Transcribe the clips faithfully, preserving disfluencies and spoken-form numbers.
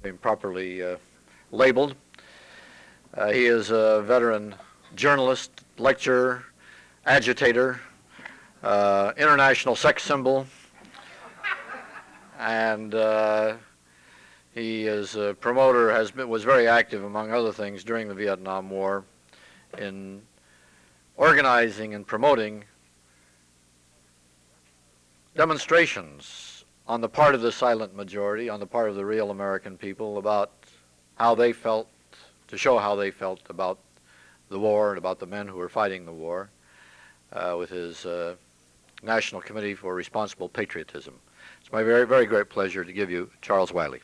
Properly uh, labeled. Uh, he is a veteran journalist, lecturer, agitator, uh, international sex symbol, and uh, he is a promoter, has been, was very active, among other things, during the Vietnam War in organizing and promoting demonstrations on the part of the silent majority, on the part of the real American people, about how they felt, to show how they felt about the war and about the men who were fighting the war, uh, with his uh, National Committee for Responsible Patriotism. It's my very, very great pleasure to give you Charles Wiley.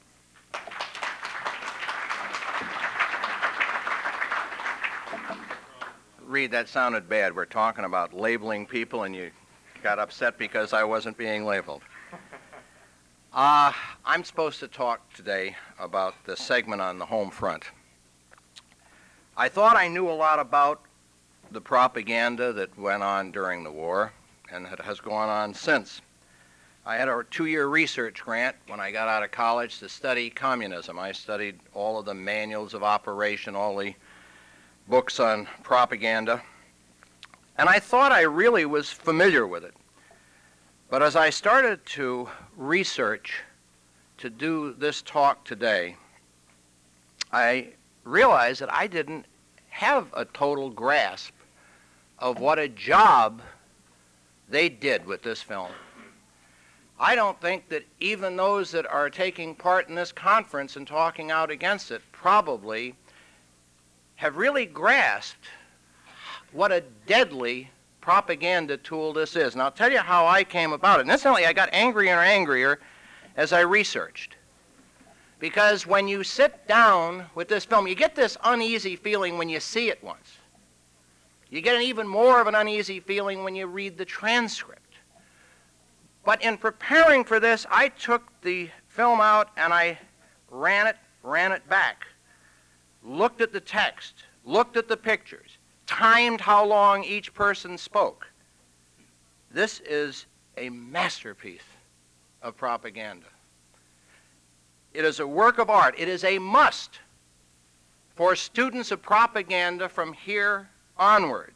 Reed, that sounded bad. We're talking about labeling people, and you got upset because I wasn't being labeled. Uh, I'm supposed to talk today about the segment on the home front. I thought I knew a lot about the propaganda that went on during the war and that has gone on since. I had a two-year research grant when I got out of college to study communism. I studied all of the manuals of operation, all the books on propaganda, and I thought I really was familiar with it. But as I started to research to do this talk today, I realized that I didn't have a total grasp of what a job they did with this film. I don't think that even those that are taking part in this conference and talking out against it probably have really grasped what a deadly propaganda tool this is. And I'll tell you how I came about it. And incidentally, I got angrier and angrier as I researched. Because when you sit down with this film, you get this uneasy feeling when you see it once. You get an even more of an uneasy feeling when you read the transcript. But in preparing for this, I took the film out and I ran it, ran it back, looked at the text, looked at the pictures, timed how long each person spoke. This is a masterpiece of propaganda. It is a work of art. It is a must for students of propaganda from here onward.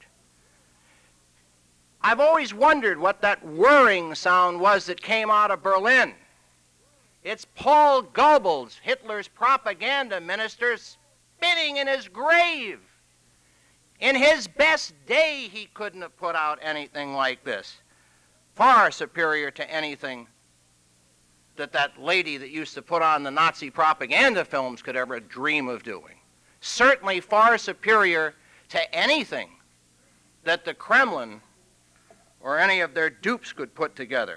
I've always wondered what that whirring sound was that came out of Berlin. It's Paul Goebbels, Hitler's propaganda minister, spinning in his grave. In his best day, he couldn't have put out anything like this. Far superior to anything that that lady that used to put on the Nazi propaganda films could ever dream of doing. Certainly far superior to anything that the Kremlin or any of their dupes could put together.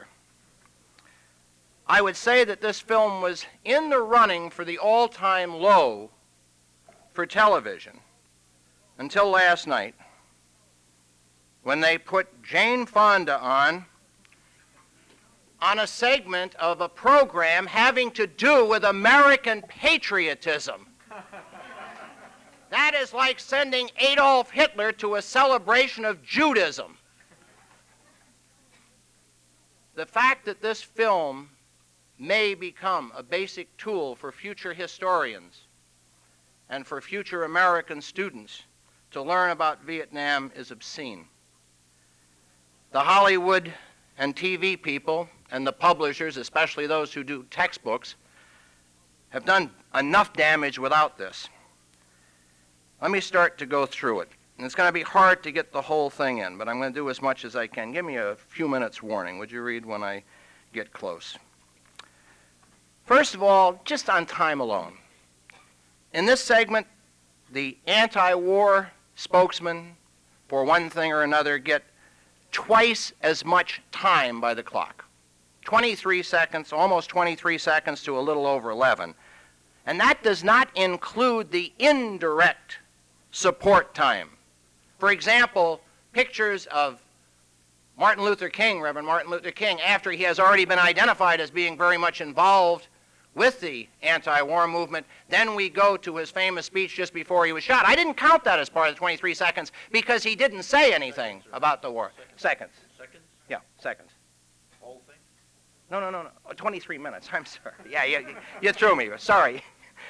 I would say that this film was in the running for the all-time low for television until last night, when they put Jane Fonda on on a segment of a program having to do with American patriotism. That is like sending Adolf Hitler to a celebration of Judaism. The fact that this film may become a basic tool for future historians and for future American students to learn about Vietnam is obscene. The Hollywood and T V people and the publishers, especially those who do textbooks, have done enough damage without this. Let me start to go through it. And it's going to be hard to get the whole thing in, but I'm going to do as much as I can. Give me a few minutes warning. Would you read when I get close? First of all, just on time alone. In this segment, the anti-war spokesmen, for one thing or another, get twice as much time by the clock. twenty-three seconds, almost twenty-three seconds to a little over eleven. And that does not include the indirect support time. For example, pictures of Martin Luther King, Reverend Martin Luther King, after he has already been identified as being very much involved with the anti-war movement. Then we go to his famous speech just before he was shot. I didn't count that as part of the twenty-three seconds because he didn't say anything seconds, about the war. Seconds. Seconds. Seconds? Yeah, seconds. Whole thing? No, no, no, no. Oh, twenty-three minutes. I'm sorry. Yeah, you, you threw me. Sorry.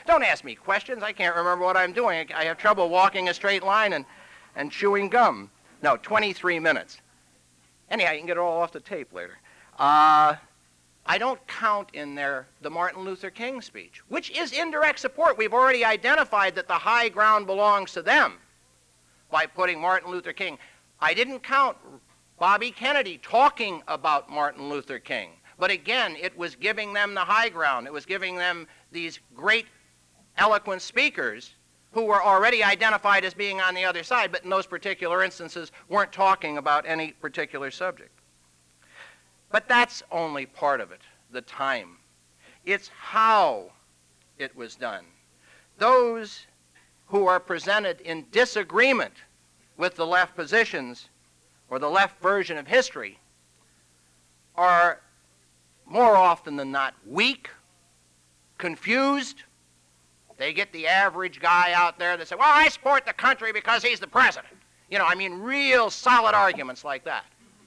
Don't ask me questions. I can't remember what I'm doing. I have trouble walking a straight line and, and chewing gum. No, twenty-three minutes. Anyhow, you can get it all off the tape later. Uh, I don't count in there the Martin Luther King speech, which is indirect support. We've already identified that the high ground belongs to them by putting Martin Luther King. I didn't count Bobby Kennedy talking about Martin Luther King. But again, it was giving them the high ground. It was giving them these great, eloquent speakers who were already identified as being on the other side, but in those particular instances weren't talking about any particular subject. But that's only part of it, the time. It's how it was done. Those who are presented in disagreement with the left positions or the left version of history are more often than not weak, confused. They get the average guy out there that says, well, I support the country because he's the president. You know, I mean, real solid arguments like that.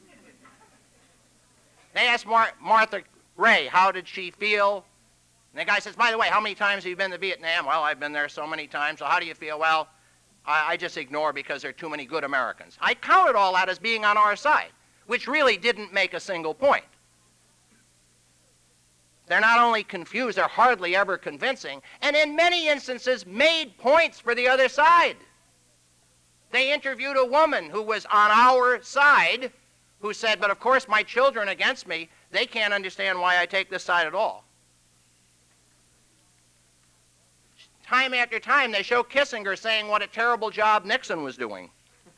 They asked Mar- Martha Ray, how did she feel? And the guy says, by the way, how many times have you been to Vietnam? Well, I've been there so many times. So how do you feel? Well, I, I just ignore because there are too many good Americans. I counted all that as being on our side, which really didn't make a single point. They're not only confused, they're hardly ever convincing, and in many instances made points for the other side. They interviewed a woman who was on our side who said, but of course my children against me, they can't understand why I take this side at all. Time after time, they show Kissinger saying what a terrible job Nixon was doing.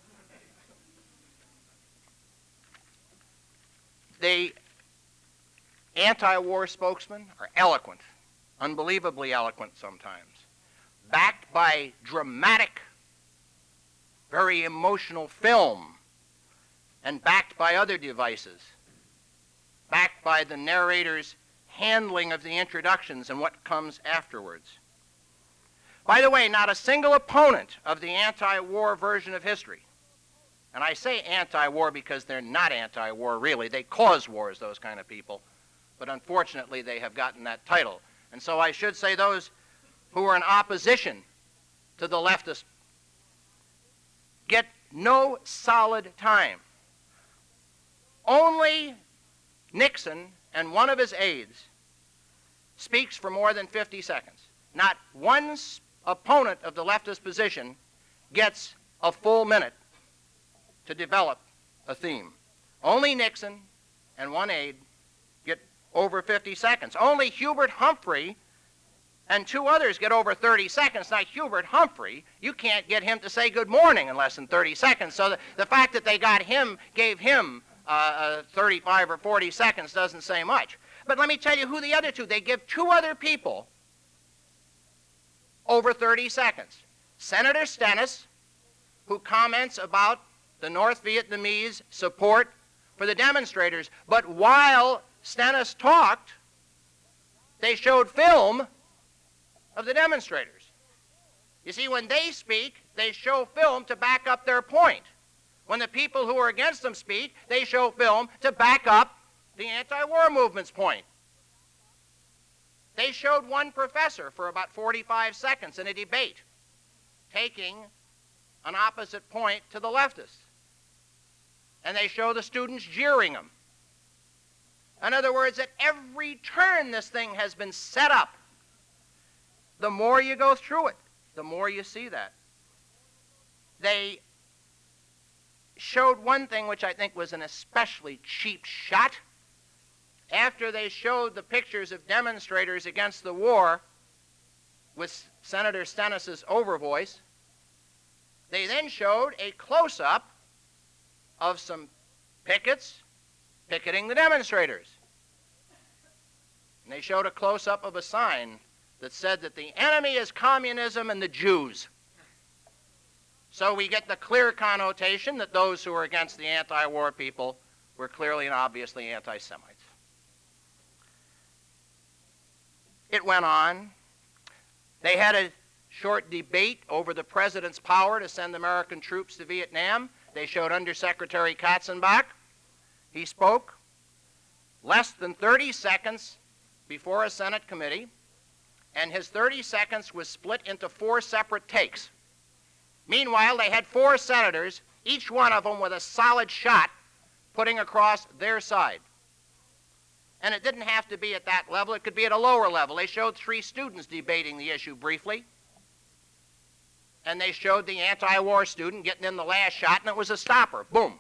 The anti-war spokesmen are eloquent, unbelievably eloquent sometimes, backed by dramatic, very emotional film, and backed by other devices, backed by the narrator's handling of the introductions and what comes afterwards. By the way, not a single opponent of the anti-war version of history, and I say anti-war because they're not anti-war really, they cause wars, those kind of people, but unfortunately they have gotten that title. And so I should say those who are in opposition to the leftists get no solid time. Only Nixon and one of his aides speaks for more than fifty seconds. Not one opponent of the leftist position gets a full minute to develop a theme. Only Nixon and one aide get over fifty seconds. Only Hubert Humphrey and two others get over thirty seconds. Now, Hubert Humphrey, you can't get him to say good morning in less than thirty seconds. So the, the fact that they got him, gave him uh, uh, thirty-five or forty seconds doesn't say much. But let me tell you who the other two, they give two other people over thirty seconds. Senator Stennis, who comments about the North Vietnamese support for the demonstrators. But while Stennis talked, they showed film of the demonstrators. You see, when they speak, they show film to back up their point. When the people who are against them speak, they show film to back up the anti-war movement's point. They showed one professor for about forty-five seconds in a debate, taking an opposite point to the leftists. And they show the students jeering him. In other words, at every turn this thing has been set up. The more you go through it, the more you see that. They showed one thing which I think was an especially cheap shot. After they showed the pictures of demonstrators against the war with Senator Stennis's overvoice, they then showed a close-up of some pickets picketing the demonstrators. And they showed a close-up of a sign that said that the enemy is communism and the Jews. So we get the clear connotation that those who are against the anti-war people were clearly and obviously anti-Semites. It went on. They had a short debate over the president's power to send American troops to Vietnam. They showed Undersecretary Katzenbach. He spoke less than thirty seconds before a Senate committee. and his thirty seconds was split into four separate takes. Meanwhile, they had four senators, each one of them with a solid shot putting across their side. And it didn't have to be at that level. It could be at a lower level. They showed three students debating the issue briefly. And they showed the anti-war student getting in the last shot, and it was a stopper. Boom.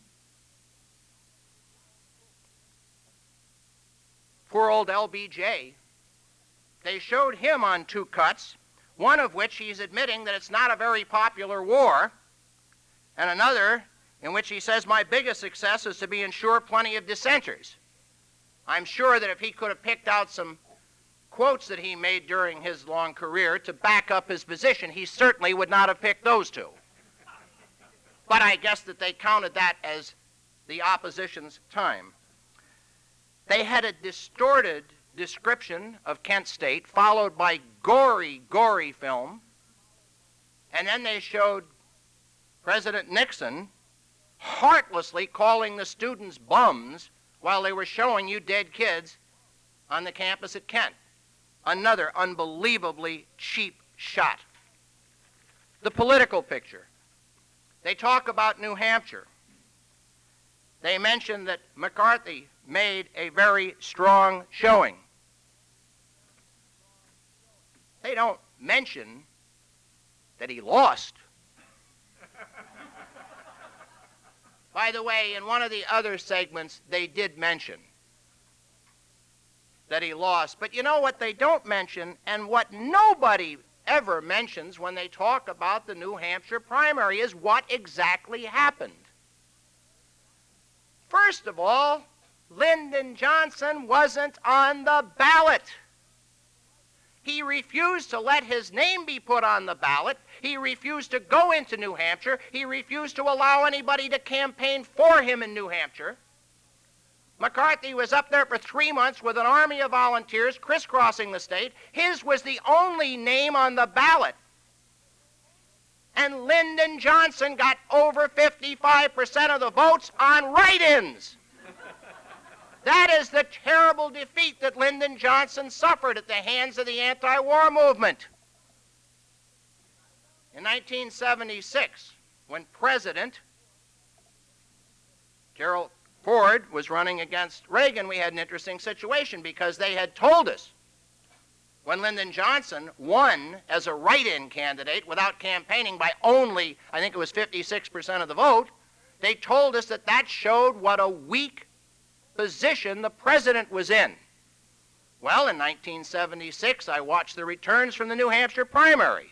Poor old L B J. They showed him on two cuts, one of which he's admitting that it's not a very popular war, and another in which he says, my biggest success is to be ensure plenty of dissenters. I'm sure that if he could have picked out some quotes that he made during his long career to back up his position, he certainly would not have picked those two. But I guess that they counted that as the opposition's time. They had a distorted description of Kent State, followed by gory, gory film, and then they showed President Nixon heartlessly calling the students bums while they were showing you dead kids on the campus at Kent. Another unbelievably cheap shot. The political picture. They talk about New Hampshire. They mention that McCarthy made a very strong showing. They don't mention that he lost. By the way, in one of the other segments, they did mention that he lost. But you know what they don't mention, and what nobody ever mentions when they talk about the New Hampshire primary, is what exactly happened. First of all, Lyndon Johnson wasn't on the ballot. He refused to let his name be put on the ballot. He refused to go into New Hampshire. He refused to allow anybody to campaign for him in New Hampshire. McCarthy was up there for three months with an army of volunteers crisscrossing the state. His was the only name on the ballot. And Lyndon Johnson got over fifty-five percent of the votes on write-ins. That is the terrible defeat that Lyndon Johnson suffered at the hands of the anti-war movement. In nineteen seventy-six, when President Gerald Ford was running against Reagan, we had an interesting situation because they had told us when Lyndon Johnson won as a write-in candidate without campaigning by only, I think it was fifty-six percent of the vote, they told us that that showed what a weak position the president was in. Well, in nineteen seventy-six, I watched the returns from the New Hampshire primary.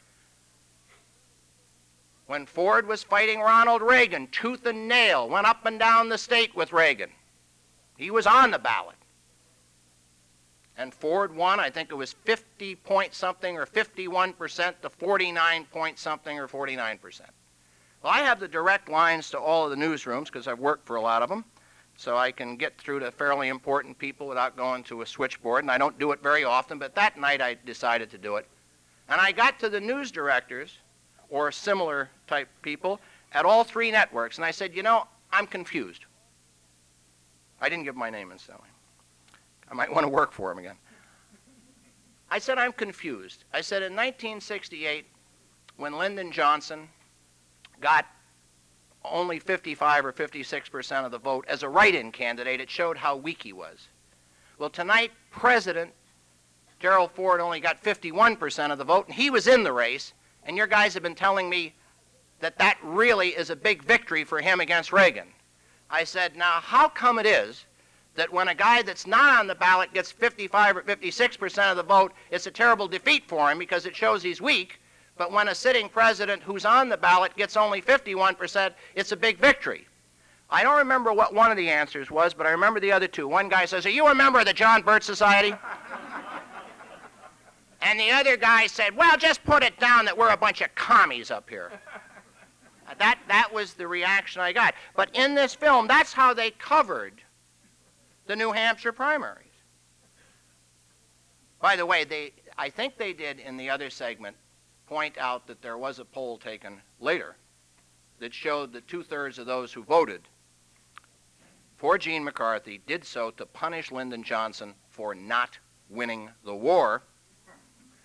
When Ford was fighting Ronald Reagan, tooth and nail, went up and down the state with Reagan. He was on the ballot. And Ford won, I think it was fifty point something or fifty-one percent to forty-nine point something or forty-nine percent. Well, I have the direct lines to all of the newsrooms because I've worked for a lot of them, so I can get through to fairly important people without going to a switchboard, and I don't do it very often, but that night I decided to do it. And I got to the news directors, or similar type people, at all three networks, and I said, you know, I'm confused. I didn't give my name instantly. I might want to work for him again. I said, I'm confused. I said, in nineteen sixty-eight, when Lyndon Johnson got only fifty-five or fifty-six percent of the vote as a write-in candidate, it showed how weak he was. Well, tonight, President Gerald Ford only got fifty-one percent of the vote, and he was in the race, and your guys have been telling me that that really is a big victory for him against Reagan. I said, now, how come it is that when a guy that's not on the ballot gets fifty-five or fifty-six percent of the vote, it's a terrible defeat for him because it shows he's weak, but when a sitting president who's on the ballot gets only fifty-one percent, it's a big victory? I don't remember what one of the answers was, but I remember the other two. One guy says, are you a member of the John Birch Society? And the other guy said, well, just put it down that we're a bunch of commies up here. That, that was the reaction I got. But in this film, that's how they covered the New Hampshire primaries. By the way, they, I think they did in the other segment point out that there was a poll taken later that showed that two-thirds of those who voted for Gene McCarthy did so to punish Lyndon Johnson for not winning the war.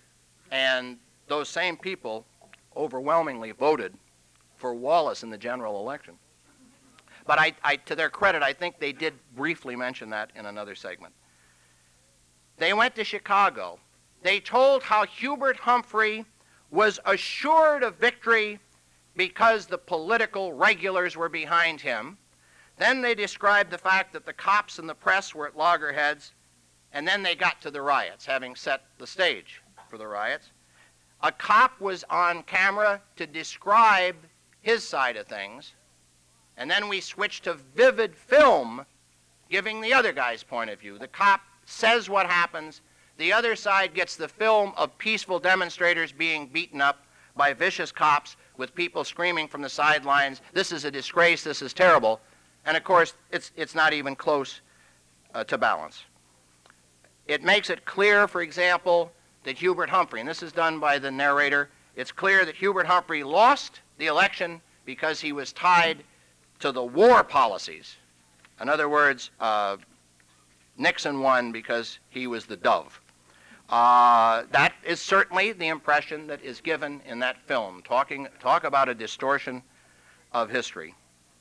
And those same people overwhelmingly voted for Wallace in the general election. But I, I, to their credit, I think they did briefly mention that in another segment. They went to Chicago. They told how Hubert Humphrey was assured of victory because the political regulars were behind him. Then they described the fact that the cops and the press were at loggerheads, and then they got to the riots, having set the stage for the riots. A cop was on camera to describe his side of things, and then we switched to vivid film giving the other guy's point of view. The cop says what happens. The other side gets the film of peaceful demonstrators being beaten up by vicious cops with people screaming from the sidelines, "This is a disgrace, this is terrible." And of course, it's, it's not even close uh, to balance. It makes it clear, for example, that Hubert Humphrey, and this is done by the narrator, it's clear that Hubert Humphrey lost the election because he was tied to the war policies. In other words, uh, Nixon won because he was the dove. Uh, that is certainly the impression that is given in that film. Talking, talk about a distortion of history.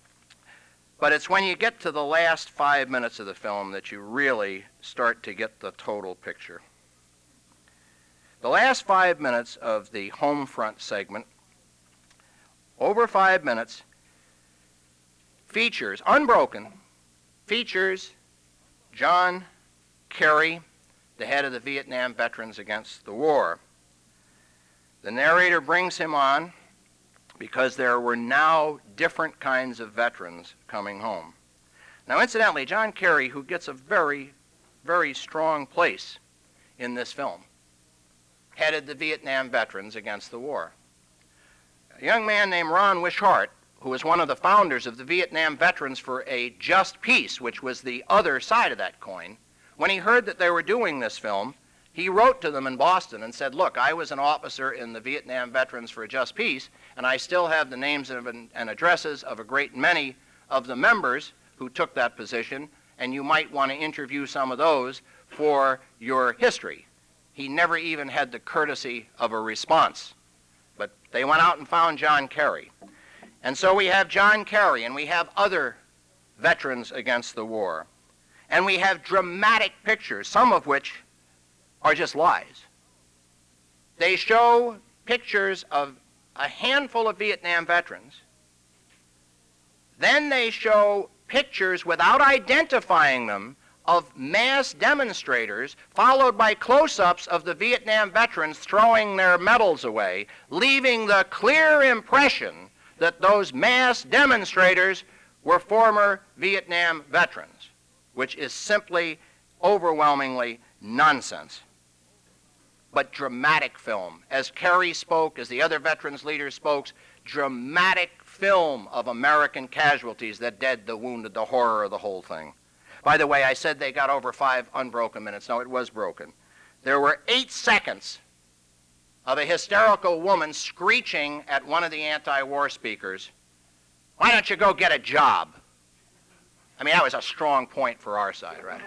But it's when you get to the last five minutes of the film that you really start to get the total picture. The last five minutes of the home front segment, over five minutes, features, unbroken, features John Kerry, the head of the Vietnam Veterans Against the War. The narrator brings him on because there were now different kinds of veterans coming home. Now, incidentally, John Kerry, who gets a very, very strong place in this film, headed the Vietnam Veterans Against the War. A young man named Ron Wishart, who was one of the founders of the Vietnam Veterans for a Just Peace, which was the other side of that coin, when he heard that they were doing this film, he wrote to them in Boston and said, "Look, I was an officer in the Vietnam Veterans for a Just Peace, and I still have the names and addresses of a great many of the members who took that position, and you might want to interview some of those for your history." He never even had the courtesy of a response. But they went out and found John Kerry. And so we have John Kerry, and we have other veterans against the war. And we have dramatic pictures, some of which are just lies. They show pictures of a handful of Vietnam veterans. Then they show pictures without identifying them of mass demonstrators, followed by close-ups of the Vietnam veterans throwing their medals away, leaving the clear impression that those mass demonstrators were former Vietnam veterans, which is simply overwhelmingly nonsense. But dramatic film. As Kerry spoke, as the other veterans leaders spoke, dramatic film of American casualties, the dead, the wounded, the horror of the whole thing. By the way, I said they got over five unbroken minutes. No, it was broken. There were eight seconds of a hysterical woman screeching at one of the anti-war speakers, "Why don't you go get a job?" I mean, that was a strong point for our side, right?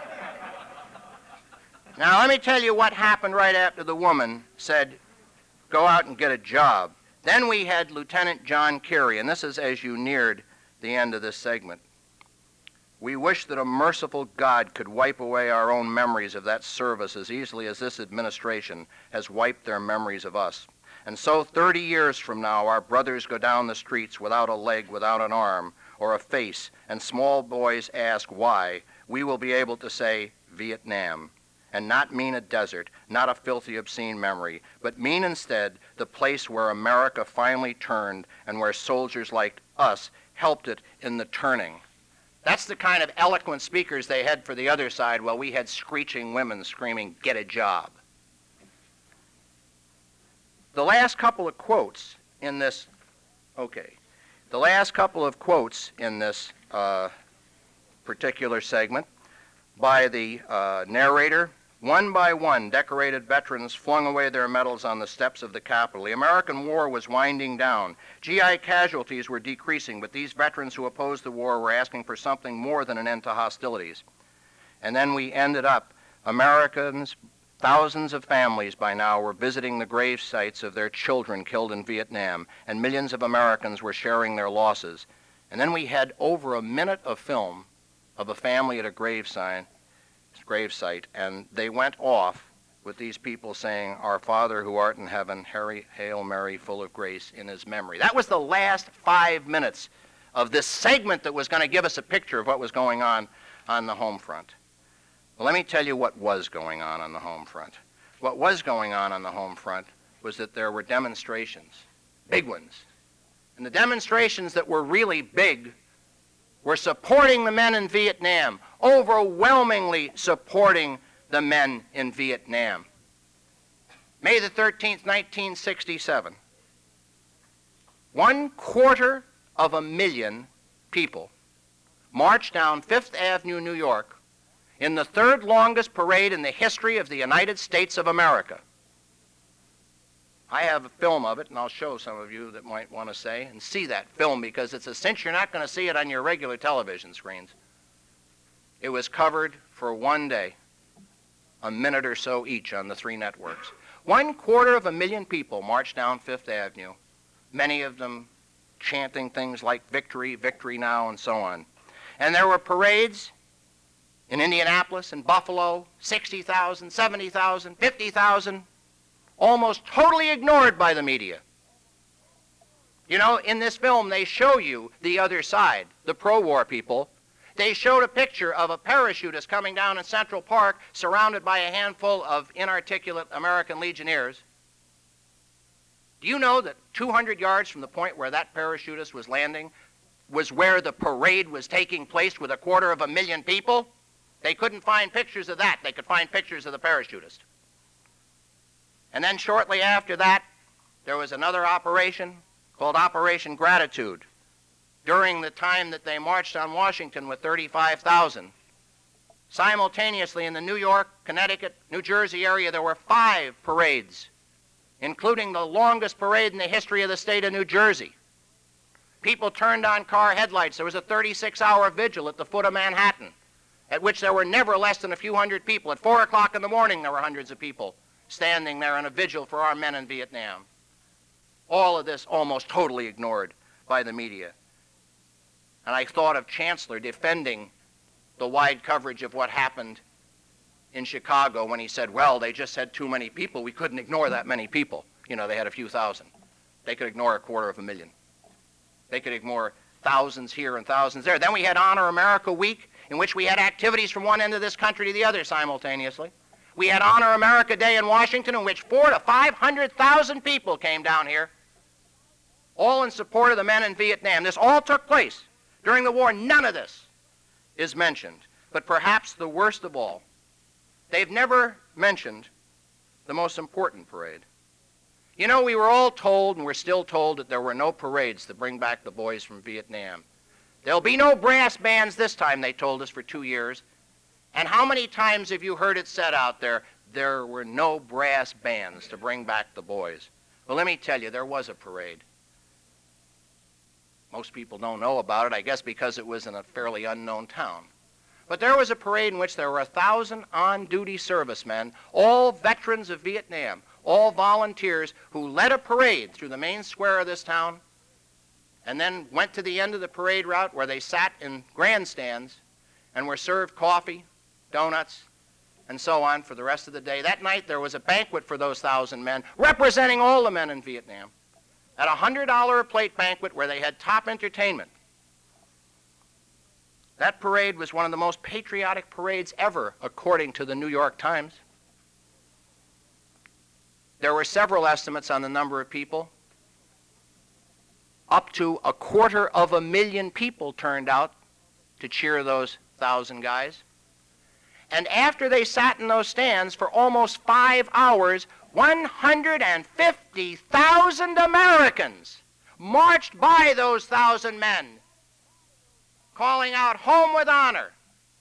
Now, let me tell you what happened right after the woman said, "Go out and get a job." Then we had Lieutenant John Kerry, and this is as you neared the end of this segment. "We wish that a merciful God could wipe away our own memories of that service as easily as this administration has wiped their memories of us. And so thirty years from now, our brothers go down the streets without a leg, without an arm, or a face, and small boys ask why, we will be able to say Vietnam, and not mean a desert, not a filthy, obscene memory, but mean instead the place where America finally turned and where soldiers like us helped it in the turning." That's the kind of eloquent speakers they had for the other side, while we had screeching women screaming, "Get a job." The last couple of quotes in this, okay, the last couple of quotes in this uh, particular segment by the uh, narrator. One by one, decorated veterans flung away their medals on the steps of the Capitol. The American war was winding down. G I casualties were decreasing, but these veterans who opposed the war were asking for something more than an end to hostilities. And then we ended up, Americans Thousands of families by now were visiting the grave sites of their children killed in Vietnam, and millions of Americans were sharing their losses. And then we had over a minute of film of a family at a grave sign, grave site, and they went off with these people saying, "Our Father who art in heaven, Hail Mary, full of grace," in his memory. That was the last five minutes of this segment that was going to give us a picture of what was going on on the home front. Well, let me tell you what was going on on the home front. What was going on on the home front was that there were demonstrations, big ones. And the demonstrations that were really big were supporting the men in Vietnam, overwhelmingly supporting the men in Vietnam. May the thirteenth, nineteen sixty-seven. One quarter of a million people marched down Fifth Avenue, New York, in the third longest parade in the history of the United States of America. I have a film of it, and I'll show some of you that might want to say and see that film, because it's a cinch you're not going to see it on your regular television screens. It was covered for one day, a minute or so each on the three networks. One quarter of a million people marched down Fifth Avenue, many of them chanting things like "Victory, Victory Now," and so on. And there were parades in Indianapolis and Buffalo, sixty thousand, seventy thousand, fifty thousand, almost totally ignored by the media. You know, in this film, they show you the other side, the pro-war people. They showed a picture of a parachutist coming down in Central Park surrounded by a handful of inarticulate American Legionnaires. Do you know that two hundred yards from the point where that parachutist was landing was where the parade was taking place with a quarter of a million people? They couldn't find pictures of that. They could find pictures of the parachutist. And then shortly after that, there was another operation called Operation Gratitude. During the time that they marched on Washington with thirty-five thousand. Simultaneously in the New York, Connecticut, New Jersey area, there were five parades, including the longest parade in the history of the state of New Jersey. People turned on car headlights. There was a thirty-six hour vigil at the foot of Manhattan, at which there were never less than a few hundred people. At four o'clock in the morning, there were hundreds of people standing there in a vigil for our men in Vietnam. All of this almost totally ignored by the media. And I thought of Chancellor defending the wide coverage of what happened in Chicago when he said, well, they just had too many people. We couldn't ignore that many people. You know, they had a few thousand. They could ignore a quarter of a million. They could ignore thousands here and thousands there. Then we had Honor America Week, in which we had activities from one end of this country to the other simultaneously. We had Honor America Day in Washington, in which four to five hundred thousand people came down here, all in support of the men in Vietnam. This all took place during the war. None of this is mentioned. But perhaps the worst of all, they've never mentioned the most important parade. You know, we were all told, and we're still told, that there were no parades to bring back the boys from Vietnam. There'll be no brass bands this time, they told us for two years. And how many times have you heard it said out there, there were no brass bands to bring back the boys? Well, let me tell you, there was a parade. Most people don't know about it, I guess because it was in a fairly unknown town. But there was a parade in which there were a thousand on-duty servicemen, all veterans of Vietnam, all volunteers, who led a parade through the main square of this town and then went to the end of the parade route where they sat in grandstands and were served coffee, donuts, and so on for the rest of the day. That night there was a banquet for those thousand men, representing all the men in Vietnam, at a one hundred dollar a plate banquet where they had top entertainment. That parade was one of the most patriotic parades ever, according to the New York Times. There were several estimates on the number of people. Up to a quarter of a million people turned out to cheer those thousand guys. And after they sat in those stands for almost five hours, one hundred fifty thousand Americans marched by those thousand men, calling out, "Home with honor."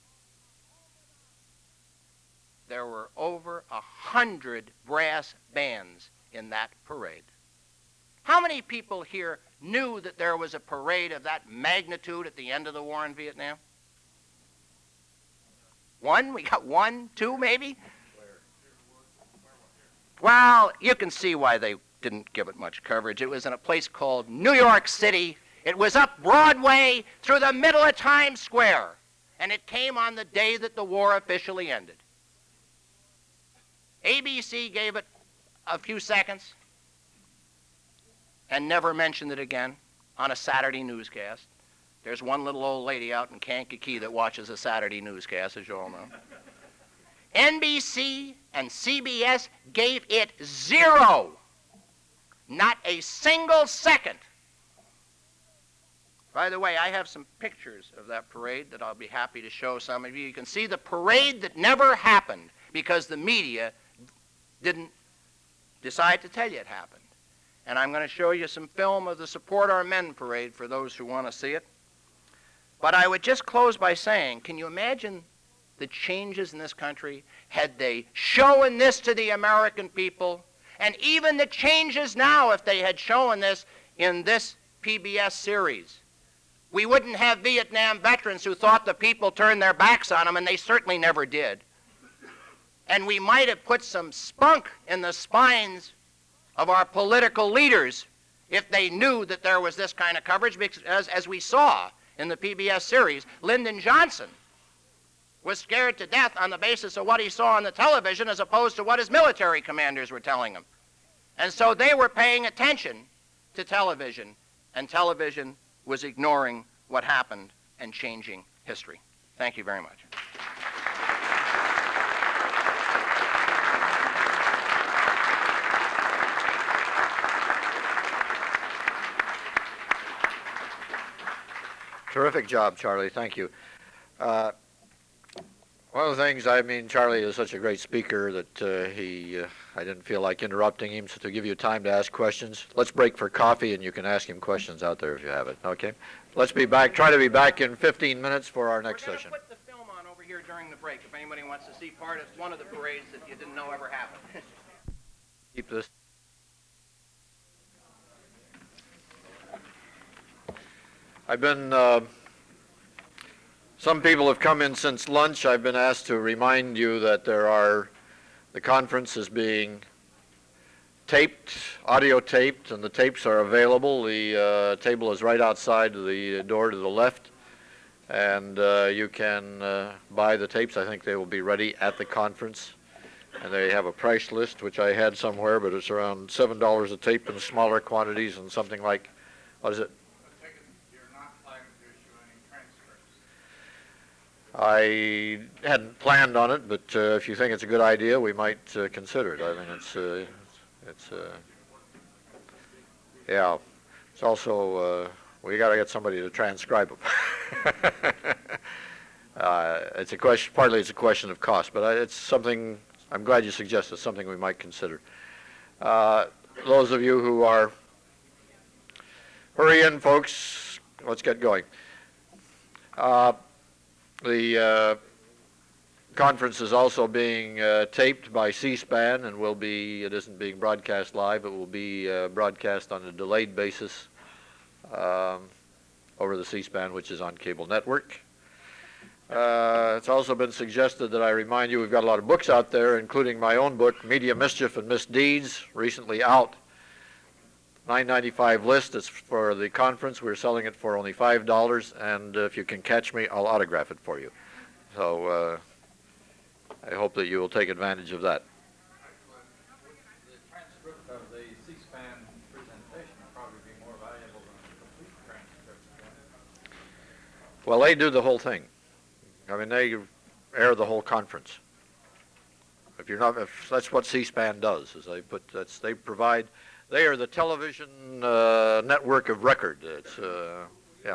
There were over a hundred brass bands in that parade. How many people here knew that there was a parade of that magnitude at the end of the war in Vietnam? One? We got one, two maybe? Well, you can see why they didn't give it much coverage. It was in a place called New York City. It was up Broadway through the middle of Times Square, and it came on the day that the war officially ended. A B C gave it a few seconds and never mentioned it again on a Saturday newscast. There's one little old lady out in Kankakee that watches a Saturday newscast, as you all know. N B C and C B S gave it zero. Not a single second. By the way, I have some pictures of that parade that I'll be happy to show some of you. You can see the parade that never happened because the media didn't decide to tell you it happened. And I'm going to show you some film of the Support Our Men parade for those who want to see it. But I would just close by saying, can you imagine the changes in this country had they shown this to the American people? And even the changes now if they had shown this in this P B S series. We wouldn't have Vietnam veterans who thought the people turned their backs on them, and they certainly never did. And we might have put some spunk in the spines of our political leaders if they knew that there was this kind of coverage, because as, as we saw in the P B S series, Lyndon Johnson was scared to death on the basis of what he saw on the television as opposed to what his military commanders were telling him. And so they were paying attention to television, and television was ignoring what happened and changing history. Thank you very much. Terrific job, Charlie. Thank you. Uh, one of the things, I mean, Charlie is such a great speaker that uh, he, uh, I didn't feel like interrupting him, so to give you time to ask questions. Let's break for coffee, and you can ask him questions out there if you have it. Okay? Let's be back. Try to be back in fifteen minutes for our next We're session. Put the film on over here during the break if anybody wants to see part of one of the parades that you didn't know ever happened. Keep this. I've been, uh, some people have come in since lunch. I've been asked to remind you that there are, the conference is being taped, audio taped, and the tapes are available. The uh, table is right outside the door to the left, and uh, you can uh, buy the tapes. I think they will be ready at the conference. And they have a price list, which I had somewhere, but it's around seven dollars a tape in smaller quantities and something like, what is it? I hadn't planned on it, but uh, if you think it's a good idea, we might uh, consider it. I mean, it's, uh, it's, uh, yeah. It's also, uh, we got to get somebody to transcribe them. uh, it's a question, partly it's a question of cost, but I, it's something, I'm glad you suggested, something we might consider. Uh, those of you who are, hurry in, folks, let's get going. Uh, The uh, conference is also being uh, taped by C-SPAN and will be, it isn't being broadcast live, it will be uh, broadcast on a delayed basis um, over the C-SPAN, which is on cable network. Uh, it's also been suggested that I remind you we've got a lot of books out there, including my own book, Media Mischief and Misdeeds, recently out. nine ninety-five list. It's for the conference. We're selling it for only five dollars, and uh, if you can catch me, I'll autograph it for you. So uh, I hope that you will take advantage of that. The transcript of the C-SPAN presentation will probably be more valuable than a complete transcript. Well, they do the whole thing. I mean, they air the whole conference. If you're not, if that's what C-SPAN does, is they put that's they provide. They are the television uh, network of record. It's, uh, yeah.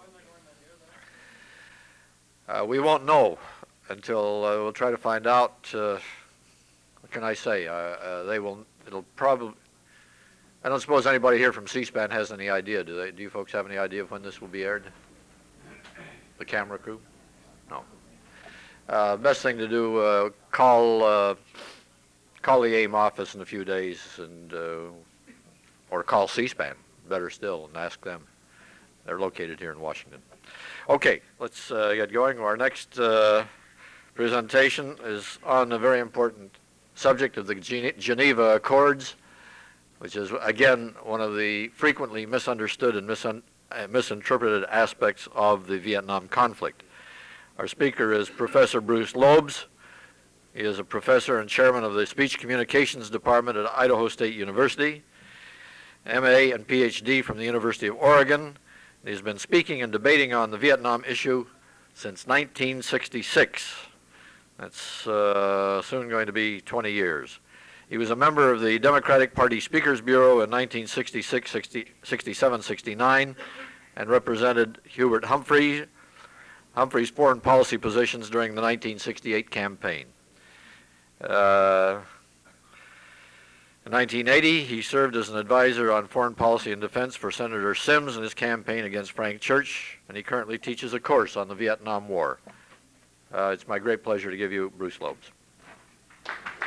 Uh, we won't know until uh, we'll try to find out. Uh, what can I say? Uh, uh, they will. It'll probably. I don't suppose anybody here from C-SPAN has any idea. Do they? Do you folks have any idea of when this will be aired? The camera crew? No. Uh, best thing to do. Uh, call. Uh, call the AIM office in a few days and. Uh, Or call C-SPAN, better still, and ask them. They're located here in Washington. Okay, let's uh, get going. Our next uh, presentation is on a very important subject of the Gene- Geneva Accords, which is, again, one of the frequently misunderstood and misun- uh, misinterpreted aspects of the Vietnam conflict. Our speaker is Professor Bruce Loebs. He is a professor and chairman of the Speech Communications Department at Idaho State University, M A and P H D from the University of Oregon. He's been speaking and debating on the Vietnam issue since nineteen sixty-six. That's uh, soon going to be twenty years. He was a member of the Democratic Party Speakers Bureau in nineteen sixty-six, sixty-seven, sixty-nine and represented Hubert Humphrey, Humphrey's foreign policy positions during the nineteen sixty-eight campaign. Uh, in nineteen eighty, he served as an advisor on foreign policy and defense for Senator Sims in his campaign against Frank Church, and he currently teaches a course on the Vietnam War. Uh, it's my great pleasure to give you Bruce Loebs.